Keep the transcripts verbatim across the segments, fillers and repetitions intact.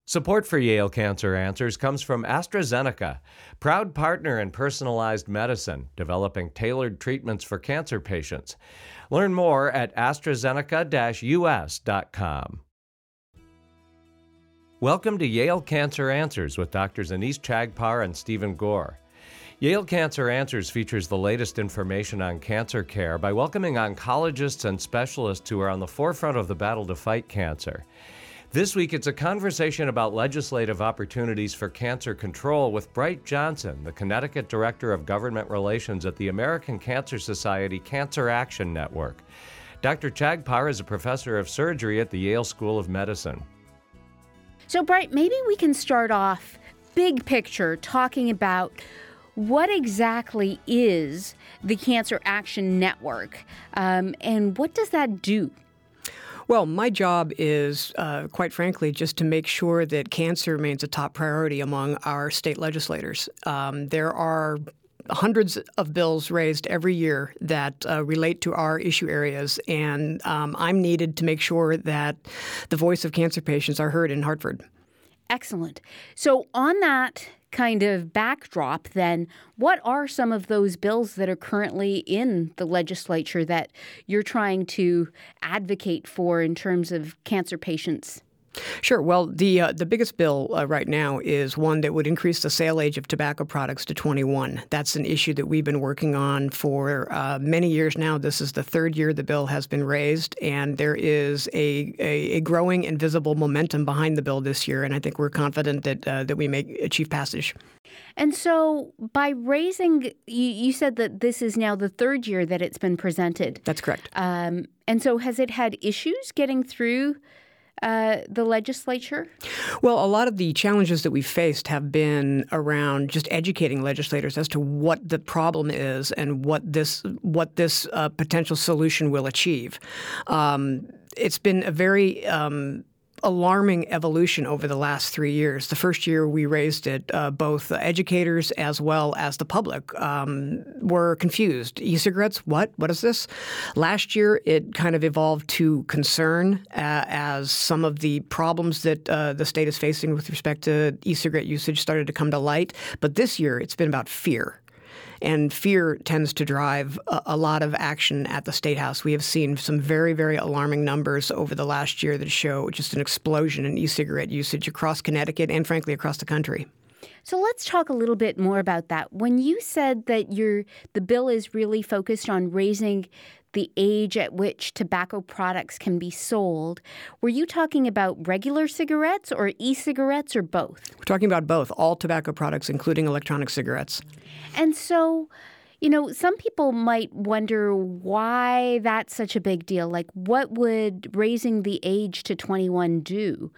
Support for Yale Cancer Answers comes from AstraZeneca, proud partner in personalized medicine, developing tailored treatments for cancer patients. Learn more at AstraZeneca dash U S dot com. Welcome to Yale Cancer Answers with Doctors Anees Chagpar and Stephen Gore. Yale Cancer Answers features the latest information on cancer care by welcoming oncologists and specialists who are on the forefront of the battle to fight cancer. This week, it's a conversation about legislative opportunities for cancer control with Bright Johnson, the Connecticut Director of Government Relations at the American Cancer Society Cancer Action Network. Doctor Chagpar is a professor of surgery at the Yale School of Medicine. So, Bright, maybe we can start off big picture talking about what exactly is the Cancer Action Network, um, and what does that do? Well, my job is, uh, quite frankly, just to make sure that cancer remains a top priority among our state legislators. Um, there are hundreds of bills raised every year that uh, relate to our issue areas, and um, I'm needed to make sure that the voice of cancer patients are heard in Hartford. Excellent. So on that kind of backdrop, then, what are some of those bills that are currently in the legislature that you're trying to advocate for in terms of cancer patients? Sure. Well, the uh, the biggest bill uh, right now is one that would increase the sale age of tobacco products to twenty-one. That's an issue that we've been working on for uh, many years now. This is the third year the bill has been raised, and there is a, a, a growing and visible momentum behind the bill this year, and I think we're confident that uh, that we may achieve passage. And so by raising, you, you said that this is now the third year that it's been presented. That's correct. Um, and so has it had issues getting through Uh, the legislature? Well, a lot of the challenges that we've faced have been around just educating legislators as to what the problem is and what this what this uh, potential solution will achieve. Um, it's been a very um, alarming evolution over the last three years. The first year we raised it, uh, both educators as well as the public um, were confused. E-cigarettes, what? What is this? Last year it kind of evolved to concern uh, as some of the problems that uh, the state is facing with respect to e-cigarette usage started to come to light. But this year it's been about fear. And fear tends to drive a, a lot of action at the State House. We have seen some very, very alarming numbers over the last year that show just an explosion in e-cigarette usage across Connecticut and, frankly, across the country. So let's talk a little bit more about that. When you said that your the bill is really focused on raising the age at which tobacco products can be sold, were you talking about regular cigarettes or e-cigarettes or both? We're talking about both, all tobacco products, including electronic cigarettes. And so, you know, some people might wonder why that's such a big deal. Like, what would raising the age to twenty-one do,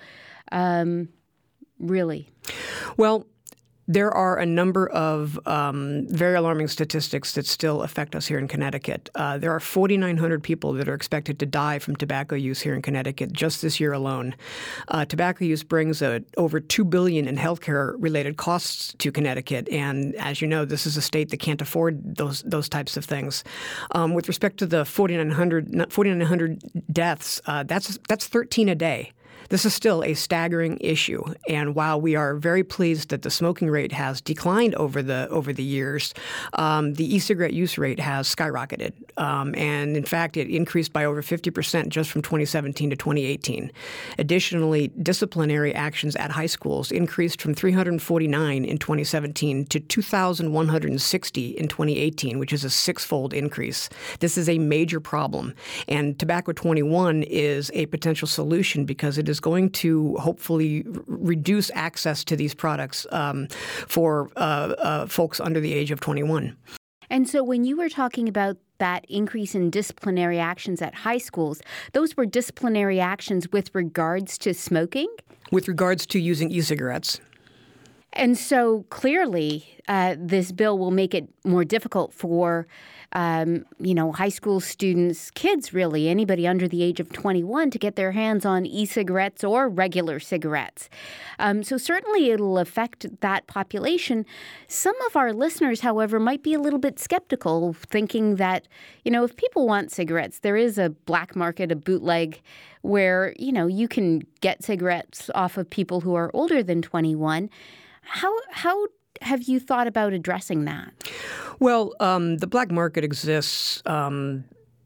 um, really? Well, there are a number of um, very alarming statistics that still affect us here in Connecticut. Uh, there are forty-nine hundred people that are expected to die from tobacco use here in Connecticut just this year alone. Uh, tobacco use brings uh, over two billion dollars in healthcare-related costs to Connecticut, and as you know, this is a state that can't afford those those types of things. Um, with respect to the forty-nine hundred deaths, uh, that's that's thirteen a day. This is still a staggering issue, and while we are very pleased that the smoking rate has declined over the over the years, um, the e-cigarette use rate has skyrocketed, um, and in fact, it increased by over fifty percent just from twenty seventeen to twenty eighteen. Additionally, disciplinary actions at high schools increased from three hundred forty-nine in twenty seventeen to two thousand one hundred sixty in twenty eighteen, which is a six-fold increase. This is a major problem, and Tobacco twenty-one is a potential solution because it is going to hopefully r- reduce access to these products um, for uh, uh, folks under the age of twenty-one. And so when you were talking about that increase in disciplinary actions at high schools, those were disciplinary actions with regards to smoking? With regards to using e-cigarettes. And so clearly, uh, this bill will make it more difficult for, um, you know, high school students, kids really, anybody under the age of twenty-one to get their hands on e-cigarettes or regular cigarettes. Um, so certainly it'll affect that population. Some of our listeners, however, might be a little bit skeptical, thinking that, you know, if people want cigarettes, there is a black market, a bootleg, where, you know, you can get cigarettes off of people who are older than twenty-one. How how have you thought about addressing that? Well, um, the black market exists um,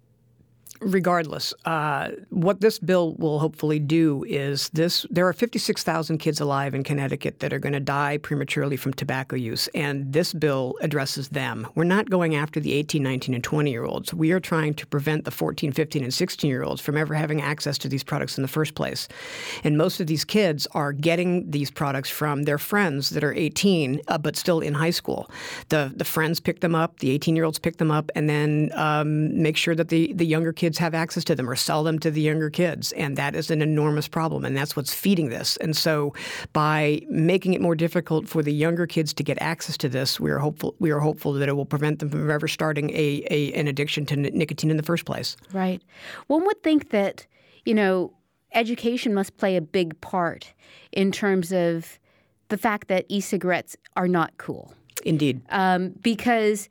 regardless. Uh, what this bill will hopefully do is this. There are fifty-six thousand kids alive in Connecticut that are going to die prematurely from tobacco use, and this bill addresses them. We're not going after the eighteen, nineteen, and twenty-year-olds. We are trying to prevent the fourteen, fifteen, and sixteen-year-olds from ever having access to these products in the first place. And most of these kids are getting these products from their friends that are eighteen, uh, but still in high school. The the friends pick them up, the eighteen-year-olds pick them up, and then um, make sure that the, the younger kids have access to them or sell them to the younger kids. And that is an enormous problem, and that's what's feeding this. And so by making it more difficult for the younger kids to get access to this, we are hopeful we are hopeful that it will prevent them from ever starting a, a an addiction to nicotine in the first place. Right. One would think that, you know, education must play a big part in terms of the fact that e-cigarettes are not cool. Indeed. Um, because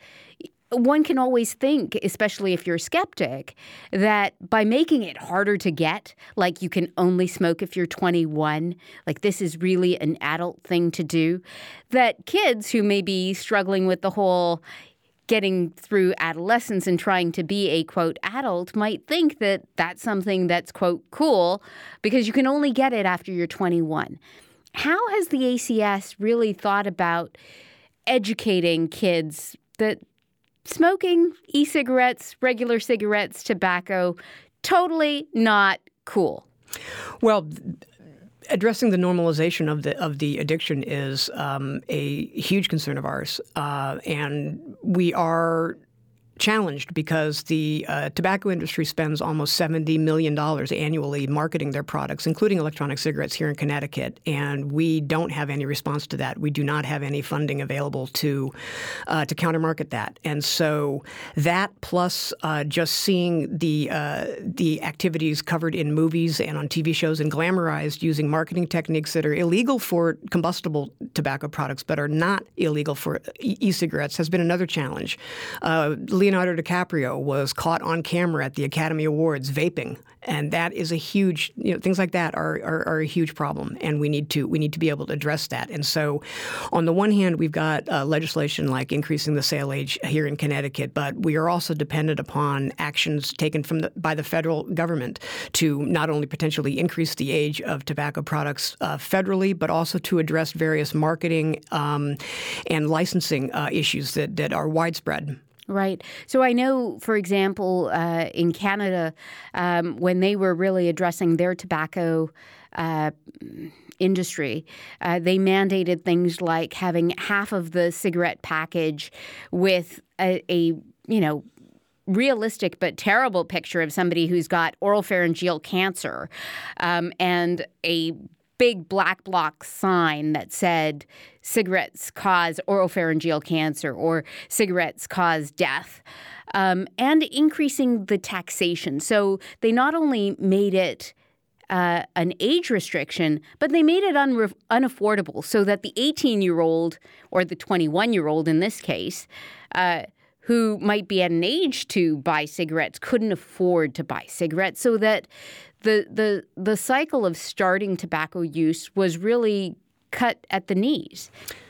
one can always think, especially if you're a skeptic, that by making it harder to get, like you can only smoke if you're twenty-one, like this is really an adult thing to do, that kids who may be struggling with the whole getting through adolescence and trying to be a, quote, adult might think that that's something that's, quote, cool because you can only get it after you're twenty-one. How has the A C S really thought about educating kids that smoking, e-cigarettes, regular cigarettes, tobacco, totally not cool? Well, addressing the normalization of the of the addiction is um, a huge concern of ours, uh, and we are challenged because the uh, tobacco industry spends almost seventy million dollars annually marketing their products, including electronic cigarettes here in Connecticut, and we don't have any response to that. We do not have any funding available to uh, to countermarket that. And so that plus uh, just seeing the uh, the activities covered in movies and on T V shows and glamorized using marketing techniques that are illegal for combustible tobacco products but are not illegal for e- e-cigarettes has been another challenge. Uh, Leonardo DiCaprio was caught on camera at the Academy Awards vaping, and that is a huge, you know, things like that are, are, are a huge problem, and we need to we need to be able to address that. And so, on the one hand, we've got uh, legislation like increasing the sale age here in Connecticut, but we are also dependent upon actions taken from the, by the federal government to not only potentially increase the age of tobacco products uh, federally, but also to address various marketing um, and licensing uh, issues that that are widespread. Right. So I know, for example, uh, in Canada, um, when they were really addressing their tobacco uh, industry, uh, they mandated things like having half of the cigarette package with a, a you know, realistic but terrible picture of somebody who's got oropharyngeal cancer um, and a big black block sign that said cigarettes cause oropharyngeal cancer or cigarettes cause death, um, and increasing the taxation. So they not only made it uh, an age restriction, but they made it unre- unaffordable so that the eighteen-year-old or the twenty-one-year-old in this case uh, who might be at an age to buy cigarettes couldn't afford to buy cigarettes, so that the the the cycle of starting tobacco use was really cut at the knees.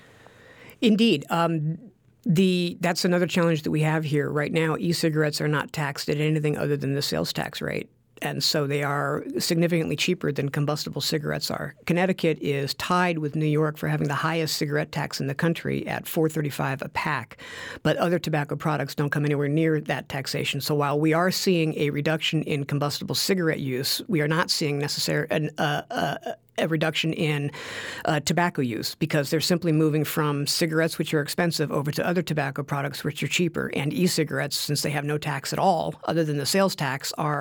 Indeed. Um, the that's another challenge that we have here right now. E-cigarettes are not taxed at anything other than the sales tax rate. And so they are significantly cheaper than combustible cigarettes are. Connecticut is tied with New York for having the highest cigarette tax in the country at four dollars and thirty-five cents a pack. But other tobacco products don't come anywhere near that taxation. So while we are seeing a reduction in combustible cigarette use, we are not seeing necessarily an, uh, uh, a reduction in uh, tobacco use because they're simply moving from cigarettes, which are expensive, over to other tobacco products, which are cheaper. And e-cigarettes, since they have no tax at all, other than the sales tax, are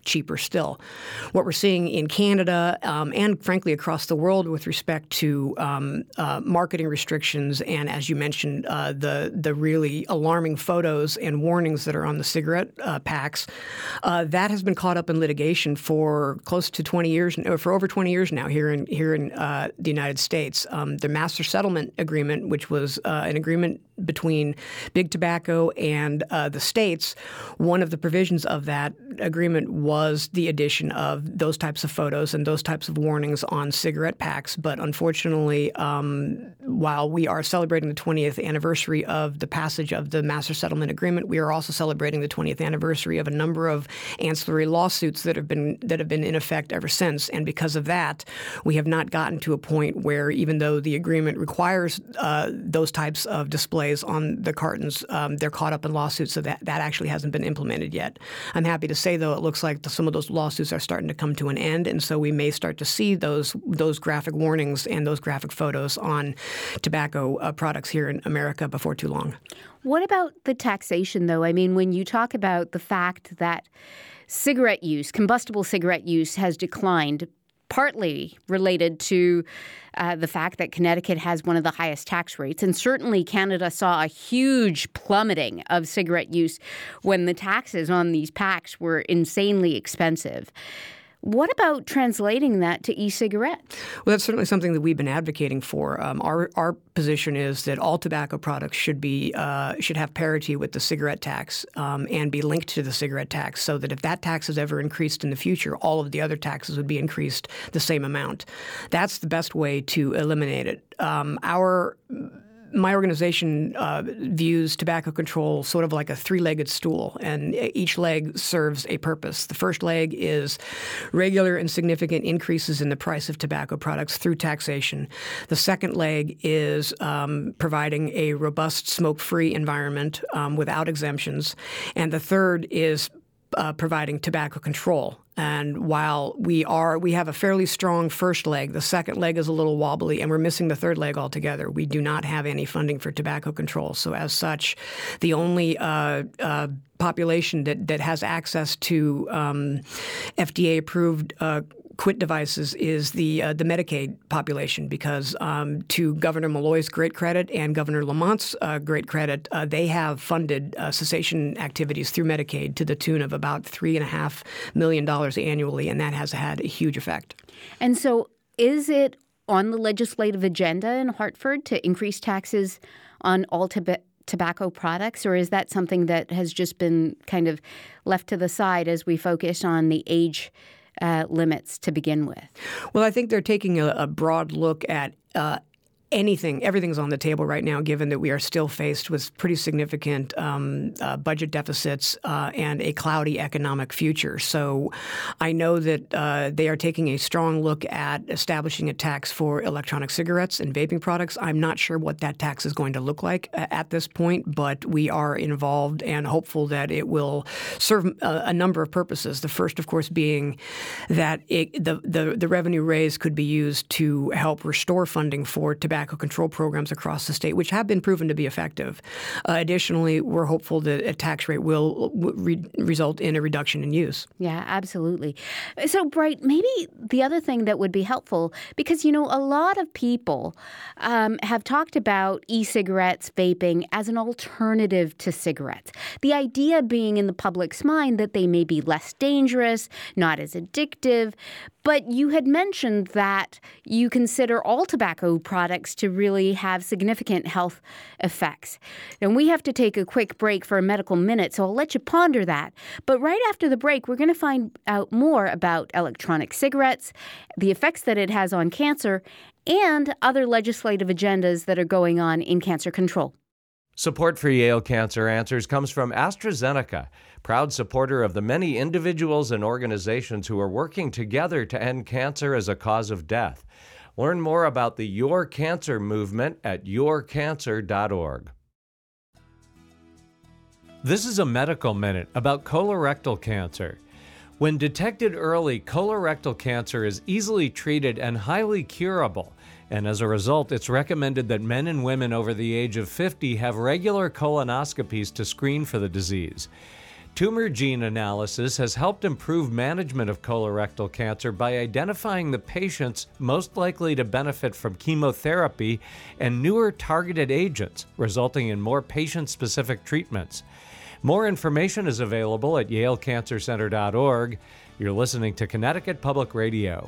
cheaper still. What we're seeing in Canada um, and frankly across the world with respect to um, uh, marketing restrictions and, as you mentioned, uh, the the really alarming photos and warnings that are on the cigarette uh, packs, uh, that has been caught up in litigation for close to twenty years, or for over twenty years now here in here in uh, the United States. Um, the Master Settlement Agreement, which was uh, an agreement between Big Tobacco and uh, the states, one of the provisions of that agreement was the addition of those types of photos and those types of warnings on cigarette packs. But unfortunately, um, while we are celebrating the twentieth anniversary of the passage of the Master Settlement Agreement, we are also celebrating the twentieth anniversary of a number of ancillary lawsuits that have been that have been in effect ever since. And because of that, we have not gotten to a point where, even though the agreement requires uh, those types of displays on the cartons, um, they're caught up in lawsuits, so that, that actually hasn't been implemented yet. I'm happy to say, though, it looks like the, some of those lawsuits are starting to come to an end, and so we may start to see those those graphic warnings and those graphic photos on tobacco uh, products here in America before too long. What about the taxation, though? I mean, when you talk about the fact that cigarette use, combustible cigarette use has declined, partly related to uh, the fact that Connecticut has one of the highest tax rates. And certainly Canada saw a huge plummeting of cigarette use when the taxes on these packs were insanely expensive. What about translating that to e-cigarettes? Well, that's certainly something that we've been advocating for. Um, our our position is that all tobacco products should be uh, should have parity with the cigarette tax um, and be linked to the cigarette tax, so that if that tax is ever increased in the future, all of the other taxes would be increased the same amount. That's the best way to eliminate it. Um, our My organization uh, views tobacco control sort of like a three-legged stool, and each leg serves a purpose. The first leg is regular and significant increases in the price of tobacco products through taxation. The second leg is um, providing a robust smoke-free environment um, without exemptions. And the third is Uh, providing tobacco control. And while we are, we have a fairly strong first leg, the second leg is a little wobbly, and we're missing the third leg altogether. We do not have any funding for tobacco control. So as such, the only uh, uh, population that, that has access to um, F D A-approved uh, quit devices is the uh, the Medicaid population, because um, to Governor Malloy's great credit and Governor Lamont's uh, great credit, uh, they have funded uh, cessation activities through Medicaid to the tune of about three and a half million dollars annually, and that has had a huge effect. And so is it on the legislative agenda in Hartford to increase taxes on all tobacco tobacco products, or is that something that has just been kind of left to the side as we focus on the age uh, limits to begin with? Well, I think they're taking a, a broad look at uh, anything, everything's on the table right now, given that we are still faced with pretty significant um, uh, budget deficits uh, and a cloudy economic future. So I know that uh, they are taking a strong look at establishing a tax for electronic cigarettes and vaping products. I'm not sure what that tax is going to look like at this point, but we are involved and hopeful that it will serve a, a number of purposes. The first, of course, being that it, the, the, the revenue raised could be used to help restore funding for tobacco control programs across the state, which have been proven to be effective. Uh, additionally, we're hopeful that a tax rate will re- result in a reduction in use. Yeah, absolutely. So, Bright, maybe the other thing that would be helpful, because, you know, a lot of people um, have talked about e-cigarettes, vaping as an alternative to cigarettes. The idea being in the public's mind that they may be less dangerous, not as addictive. But you had mentioned that you consider all tobacco products to really have significant health effects. And we have to take a quick break for a medical minute, so I'll let you ponder that. But right after the break, we're going to find out more about electronic cigarettes, the effects that it has on cancer, and other legislative agendas that are going on in cancer control. Support for Yale Cancer Answers comes from AstraZeneca, proud supporter of the many individuals and organizations who are working together to end cancer as a cause of death. Learn more about the Your Cancer movement at your cancer dot org. This is a medical minute about colorectal cancer. When detected early, colorectal cancer is easily treated and highly curable. And as a result, it's recommended that men and women over the age of fifty have regular colonoscopies to screen for the disease. Tumor gene analysis has helped improve management of colorectal cancer by identifying the patients most likely to benefit from chemotherapy and newer targeted agents, resulting in more patient-specific treatments. More information is available at yale cancer center dot org. You're listening to Connecticut Public Radio.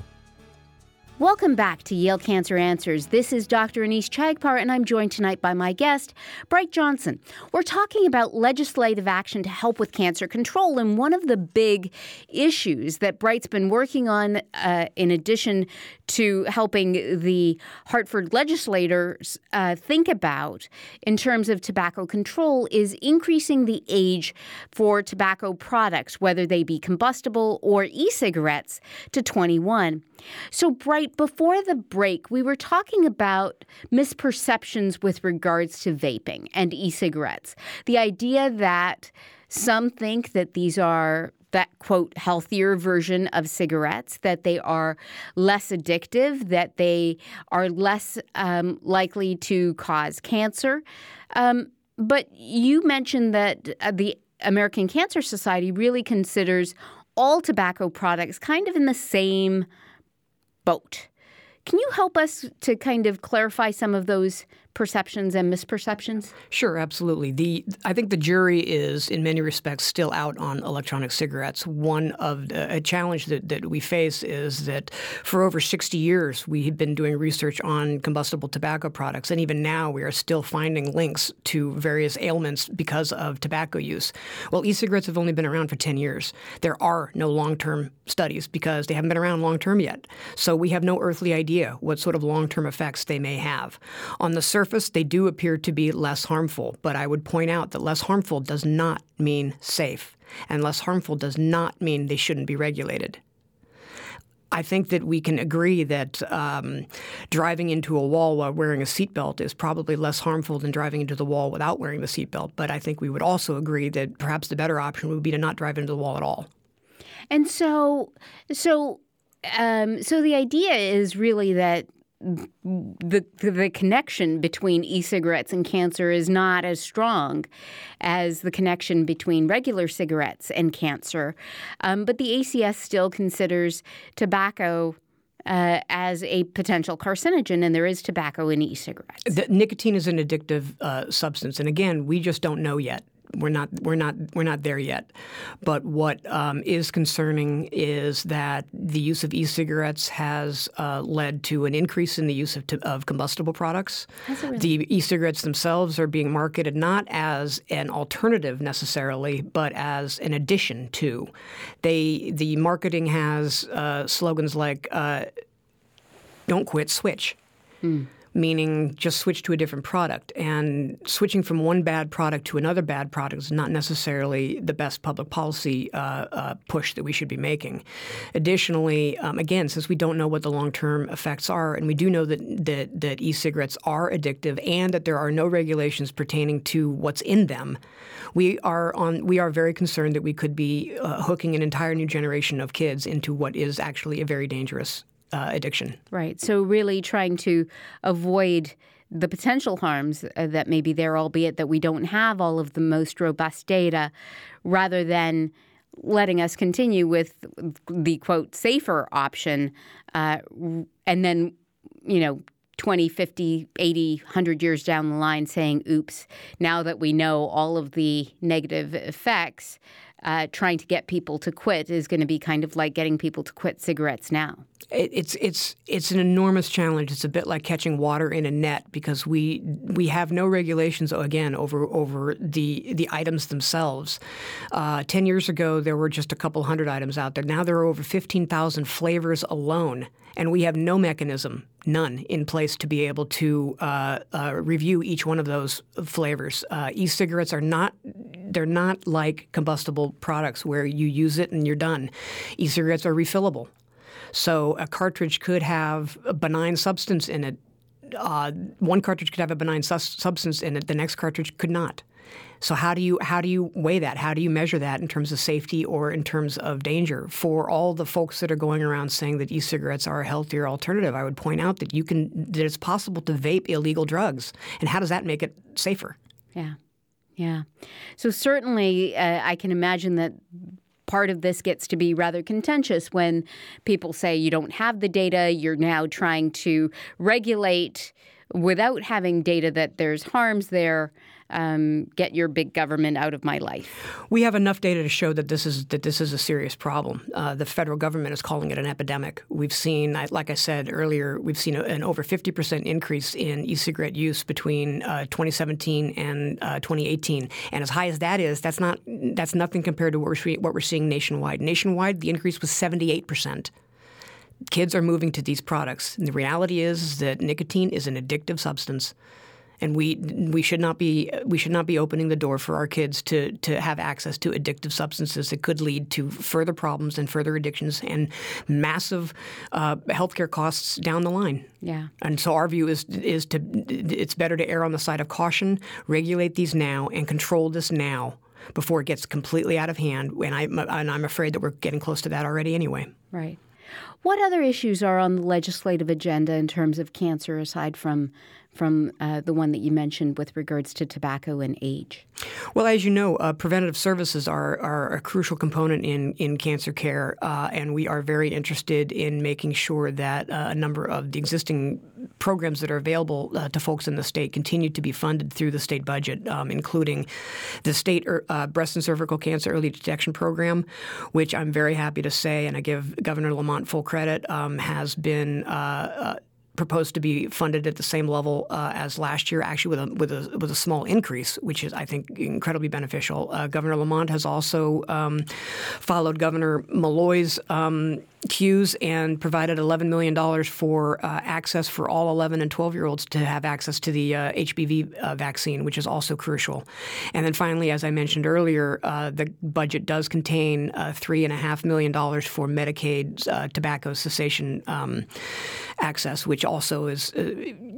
Welcome back to Yale Cancer Answers. This is Doctor Anees Chagpar, and I'm joined tonight by my guest, Bright Johnson. We're talking about legislative action to help with cancer control, and one of the big issues that Bright's been working on, uh, in addition to helping the Hartford legislators uh, think about in terms of tobacco control, is increasing the age for tobacco products, whether they be combustible or e-cigarettes, to twenty-one. So, Bright, before the break, we were talking about misperceptions with regards to vaping and e-cigarettes. The idea that some think that these are that, quote, healthier version of cigarettes, that they are less addictive, that they are less um, likely to cause cancer. Um, but you mentioned that uh, the American Cancer Society really considers all tobacco products kind of in the same boat. Can you help us to kind of clarify some of those perceptions and misperceptions? Sure, absolutely. The I think the jury is, in many respects, still out on electronic cigarettes. One of the, a challenge that, that we face is that for over sixty years, we have been doing research on combustible tobacco products, and even now we are still finding links to various ailments because of tobacco use. Well, e-cigarettes have only been around for ten years. There are no long-term studies because they haven't been around long-term yet. So we have no earthly idea what sort of long-term effects they may have. On the surface, they do appear to be less harmful, but I would point out that less harmful does not mean safe, and less harmful does not mean they shouldn't be regulated. I think that we can agree that um, driving into a wall while wearing a seatbelt is probably less harmful than driving into the wall without wearing the seatbelt, but I think we would also agree that perhaps the better option would be to not drive into the wall at all. And so, so, um, so the idea is really that the the connection between e-cigarettes and cancer is not as strong as the connection between regular cigarettes and cancer. Um, but the A C S still considers tobacco uh, as a potential carcinogen, and there is tobacco in e-cigarettes. The, nicotine is an addictive uh, substance, and again, we just don't know yet. We're not we're not we're not there yet. But what um, is concerning is that the use of e-cigarettes has uh, led to an increase in the use of, t- of combustible products. Has it really? The e-cigarettes themselves are being marketed not as an alternative necessarily, but as an addition to. They the marketing has uh, slogans like uh, "Don't quit, switch." Mm. Meaning just switch to a different product. And switching from one bad product to another bad product is not necessarily the best public policy uh, uh, push that we should be making. Additionally, um, again, since we don't know what the long-term effects are, and we do know that, that, that e-cigarettes are addictive and that there are no regulations pertaining to what's in them, we are on. We are very concerned that we could be uh, hooking an entire new generation of kids into what is actually a very dangerous Uh, addiction. Right. So really trying to avoid the potential harms uh, that may be there, albeit that we don't have all of the most robust data, rather than letting us continue with the, quote, safer option, uh, and then, you know, twenty, fifty, eighty, one hundred years down the line saying, oops, now that we know all of the negative effects, uh, trying to get people to quit is going to be kind of like getting people to quit cigarettes now. It, it's it's it's an enormous challenge. It's a bit like catching water in a net because we we have no regulations again over over the the items themselves. Uh, Ten years ago, there were just a couple hundred items out there. Now there are over fifteen thousand flavors alone, and we have no mechanism, none, in place to be able to uh, uh, review each one of those flavors. Uh, e-cigarettes are not they're not like combustible products where you use it and you're done. E-cigarettes are refillable. So a cartridge could have a benign substance in it. Uh, one cartridge could have a benign sus- substance in it. The next cartridge could not. So how do you how do you weigh that? How do you measure that in terms of safety or in terms of danger? For all the folks that are going around saying that e-cigarettes are a healthier alternative, I would point out that you can that it's possible to vape illegal drugs. And how does that make it safer? Yeah. Yeah. So certainly uh, I can imagine that part of this gets to be rather contentious when people say you don't have the data, you're now trying to regulate without having data that there's harms there. Um, get your big government out of my life. We have enough data to show that this is that this is a serious problem. Uh, the federal government is calling it an epidemic. We've seen, like I said earlier, we've seen an over fifty percent increase in e-cigarette use between uh, twenty seventeen and uh, twenty eighteen. And as high as that is, that's not that's nothing compared to what we're, what we're seeing nationwide. Nationwide, the increase was seventy-eight percent. Kids are moving to these products. And the reality is that nicotine is an addictive substance. And we we should not be we should not be opening the door for our kids to to have access to addictive substances that could lead to further problems and further addictions and massive uh, healthcare costs down the line. Yeah. And so our view is is to it's better to err on the side of caution, regulate these now, and control this now before it gets completely out of hand. And I and I'm afraid that we're getting close to that already anyway. Right. What other issues are on the legislative agenda in terms of cancer aside from from uh, the one that you mentioned with regards to tobacco and age? Well, as you know, uh, preventative services are, are a crucial component in, in cancer care, uh, and we are very interested in making sure that uh, a number of the existing programs that are available uh, to folks in the state continue to be funded through the state budget, um, including the state uh, breast and cervical cancer early detection program, which I'm very happy to say, and I give Governor Lamont full credit, um, has been uh, uh, proposed to be funded at the same level uh, as last year, actually with a with a with a small increase, which is I think incredibly beneficial. Uh, Governor Lamont has also um, followed Governor Malloy's um, cues and provided eleven million dollars for uh, access for all eleven and twelve-year-olds to have access to the uh, H P V uh, vaccine, which is also crucial. And then finally, as I mentioned earlier, uh, the budget does contain uh, three point five million dollars for Medicaid uh, tobacco cessation um, access, which also is uh,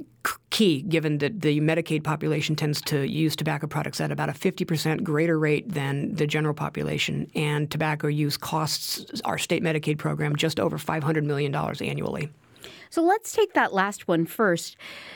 key, given that the Medicaid population tends to use tobacco products at about a fifty percent greater rate than the general population. And tobacco use costs our state Medicaid program just over five hundred million dollars annually. So let's take that last one first.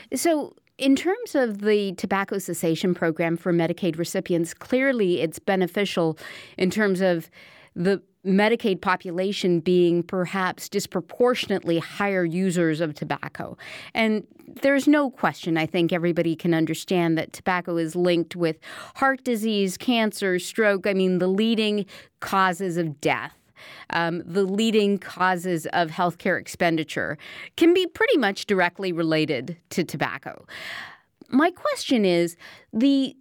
So in terms of the tobacco cessation program for Medicaid recipients, clearly it's beneficial in terms of the Medicaid population being perhaps disproportionately higher users of tobacco. And there's no question, I think everybody can understand that tobacco is linked with heart disease, cancer, stroke, I mean, the leading causes of death. Um, the leading causes of healthcare expenditure can be pretty much directly related to tobacco. My question is, the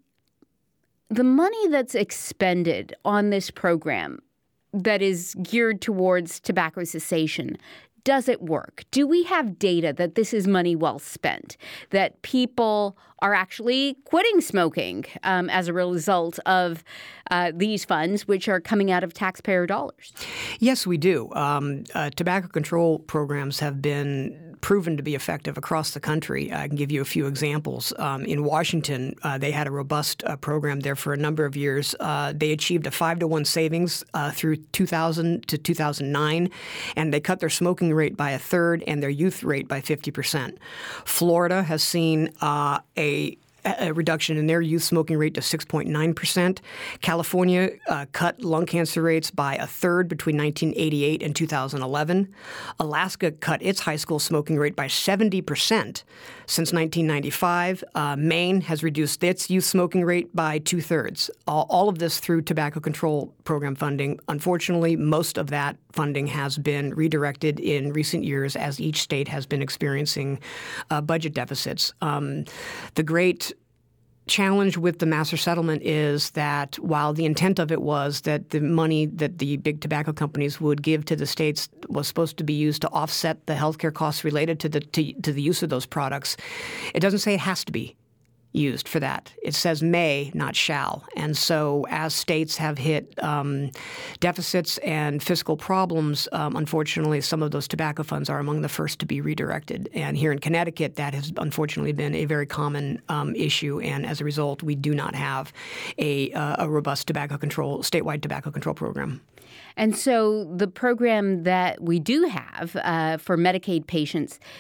the money that's expended on this program that is geared towards tobacco cessation, does it work? Do we have data that this is money well spent, that people are actually quitting smoking um, as a result of uh, these funds, which are coming out of taxpayer dollars? Yes, we do. Um, uh, tobacco control programs have been proven to be effective across the country. I can give you a few examples. Um, in Washington, uh, they had a robust uh, program there for a number of years. Uh, they achieved a five to one savings uh, through two thousand to two thousand nine, and they cut their smoking rate by a third and their youth rate by fifty percent. Florida has seen uh, a a reduction in their youth smoking rate to six point nine percent. California uh, cut lung cancer rates by a third between nineteen eighty-eight and two thousand eleven. Alaska cut its high school smoking rate by seventy percent since nineteen ninety-five. Uh, Maine has reduced its youth smoking rate by two-thirds. All, all of this through tobacco control program funding. Unfortunately, most of that funding has been redirected in recent years as each state has been experiencing uh, budget deficits. Um, the great challenge with the master settlement is that while the intent of it was that the money that the big tobacco companies would give to the states was supposed to be used to offset the healthcare costs related to the to, to the use of those products, it doesn't say it has to be used for that. It says may, not shall. And so as states have hit um, deficits and fiscal problems, um, unfortunately, some of those tobacco funds are among the first to be redirected. And here in Connecticut, that has unfortunately been a very common um, issue. And as a result, we do not have a, uh, a robust tobacco control, statewide tobacco control program. And so the program that we do have uh, for Medicaid patients,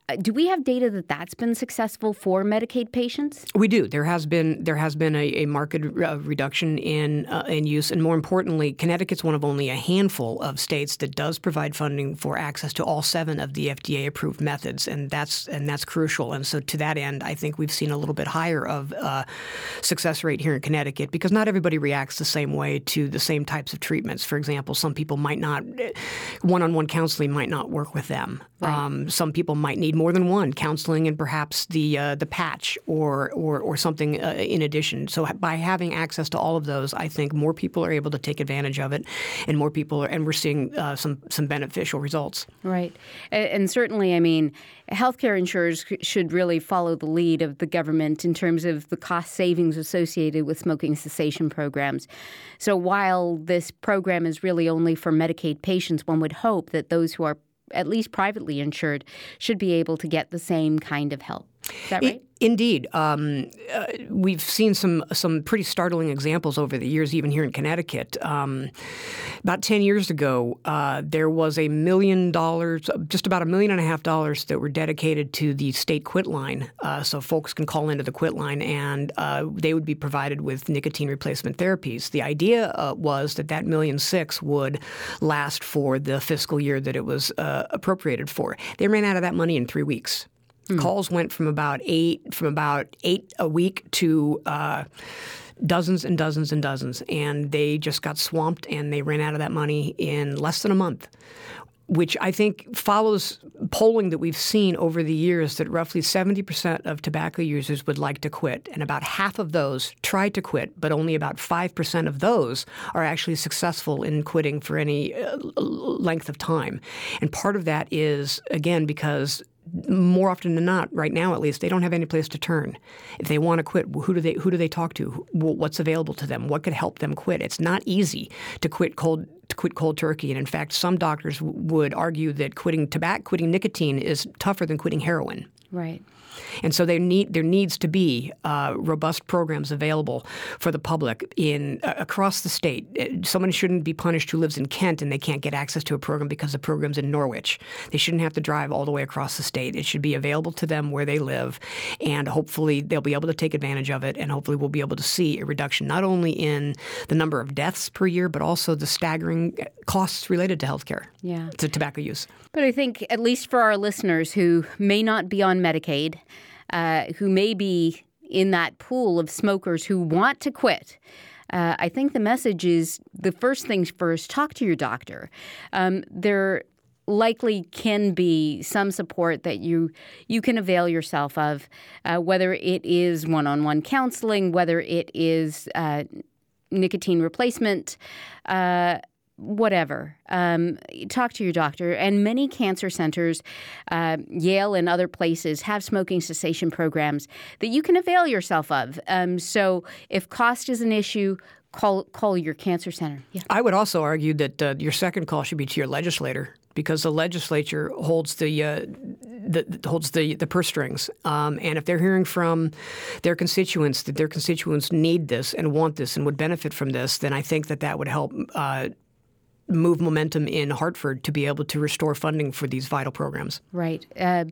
do we have data that that's been successful for Medicaid patients? We do. There has been there has been a, a marked uh, reduction in uh, in use, and more importantly, Connecticut's one of only a handful of states that does provide funding for access to all seven of the F D A-approved methods, and that's and that's crucial. And so, to that end, I think we've seen a little bit higher of uh, success rate here in Connecticut because not everybody reacts the same way to the same types of treatments. For example, some people might not one-on-one counseling might not work with them. Right. Um, some people might need more than one counseling and perhaps the uh, the patch or or, or something uh, in addition. So by having access to all of those, I think more people are able to take advantage of it, and more people are, and we're seeing uh, some some beneficial results. Right, and certainly, I mean, healthcare insurers should really follow the lead of the government in terms of the cost savings associated with smoking cessation programs. So while this program is really only for Medicaid patients, one would hope that those who are at least privately insured should be able to get the same kind of help. Is that right? It, indeed. Um, uh, we've seen some some pretty startling examples over the years, even here in Connecticut. Um, about ten years ago, uh, there was a million dollars, just about a million and a half dollars that were dedicated to the state quit line. Uh, so folks can call into the quit line and uh, they would be provided with nicotine replacement therapies. The idea uh, was that that million six would last for the fiscal year that it was uh, appropriated for. They ran out of that money in three weeks. Hmm. Calls went from about eight from about eight a week to uh, dozens and dozens and dozens, and they just got swamped, and they ran out of that money in less than a month, which I think follows polling that we've seen over the years that roughly seventy percent of tobacco users would like to quit, and about half of those try to quit, but only about five percent of those are actually successful in quitting for any uh, length of time. And part of that is, again, because more often than not, right now at least, they don't have any place to turn. If they want to quit, who do they who do they talk to? What's available to them? What could help them quit? It's not easy to quit cold to quit cold turkey. And in fact, some doctors w- would argue that quitting tobacco, quitting nicotine is tougher than quitting heroin. Right. And so there need there needs to be uh, robust programs available for the public in uh, across the state. Someone shouldn't be punished who lives in Kent and they can't get access to a program because the program's in Norwich. They shouldn't have to drive all the way across the state. It should be available to them where they live, and hopefully they'll be able to take advantage of it, and hopefully we'll be able to see a reduction not only in the number of deaths per year, but also the staggering costs related to healthcare, yeah. to tobacco use. But I think, at least for our listeners who may not be on Medicaid, uh, who may be in that pool of smokers who want to quit, uh, I think the message is the first things first, talk to your doctor. Um, there likely can be some support that you you can avail yourself of, uh, whether it is one-on-one counseling, whether it is uh, nicotine replacement, uh whatever. Um, talk to your doctor. And many cancer centers, uh, Yale and other places, have smoking cessation programs that you can avail yourself of. Um, so if cost is an issue, call call your cancer center. Yeah. I would also argue that uh, your second call should be to your legislator, because the legislature holds the, uh, the holds the, the purse strings. Um, and if they're hearing from their constituents that their constituents need this and want this and would benefit from this, then I think that that would help uh, move momentum in Hartford to be able to restore funding for these vital programs. Right. Uh,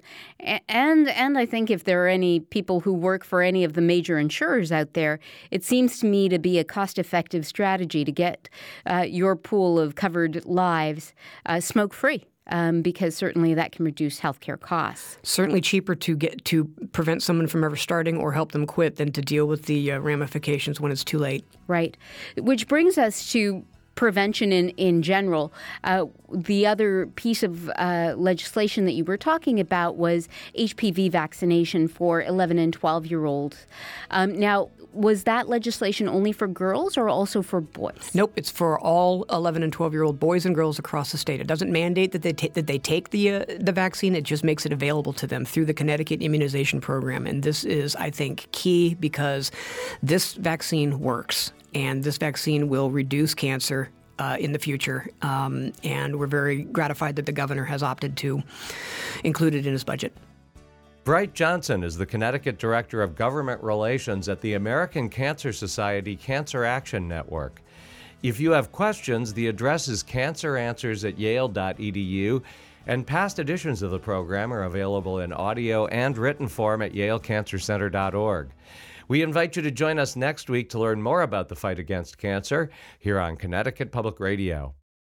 and and I think if there are any people who work for any of the major insurers out there, it seems to me to be a cost-effective strategy to get uh, your pool of covered lives uh, smoke-free. Um, because certainly that can reduce healthcare costs. Certainly cheaper to get to prevent someone from ever starting or help them quit than to deal with the uh, ramifications when it's too late. Right. Which brings us to prevention in, in general. Uh, the other piece of uh, legislation that you were talking about was H P V vaccination for eleven and twelve-year-olds. Um, now, was that legislation only for girls or also for boys? Nope, it's for all eleven and twelve-year-old boys and girls across the state. It doesn't mandate that they ta- that they take the uh, the vaccine. It just makes it available to them through the Connecticut Immunization Program. And this is, I think, key because this vaccine works. And this vaccine will reduce cancer uh, in the future. Um, and we're very gratified that the governor has opted to include it in his budget. Bright Johnson is the Connecticut Director of Government Relations at the American Cancer Society Cancer Action Network. If you have questions, the address is canceranswers at yale dot e d u. And past editions of the program are available in audio and written form at yale cancer center dot org. We invite you to join us next week to learn more about the fight against cancer here on Connecticut Public Radio.